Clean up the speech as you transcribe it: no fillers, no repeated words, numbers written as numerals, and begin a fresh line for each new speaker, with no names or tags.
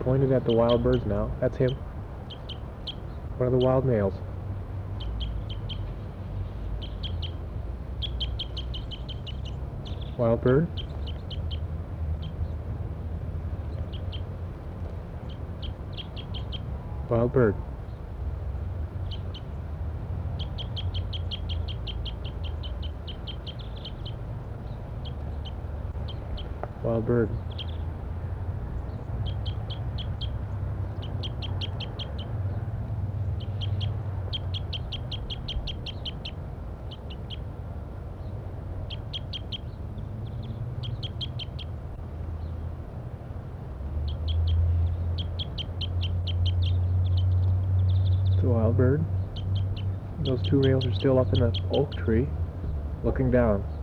pointed at the wild birds now. That's him. One of the wild males. Wild bird. Wild bird. Wild bird. It's a wild bird. Those two males are still up in the oak tree, looking down.